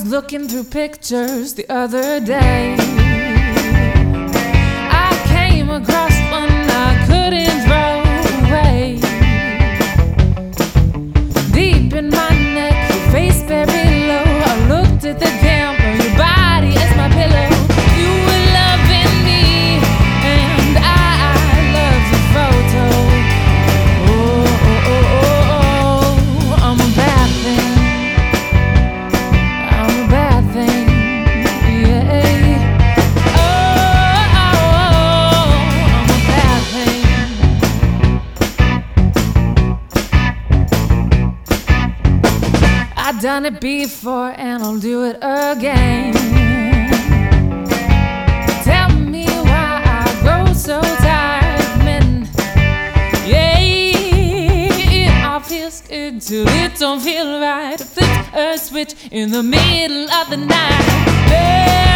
looking through pictures the other day. I came across one I couldn't throw away. Deep in my neck, your face very low. I looked at the camera, your body is my pillow. You were loving me, and I love your photo. Oh, oh, oh, oh, oh, I'm a bad thing. I'm a bad thing, yeah. Oh, oh, oh, I'm a bad thing. I've done it before and I'll do it again. Tell me why I grow so tired of men. Yeah, it all feels good till it don't feel right. Flip a switch in the middle of the night. Yeah.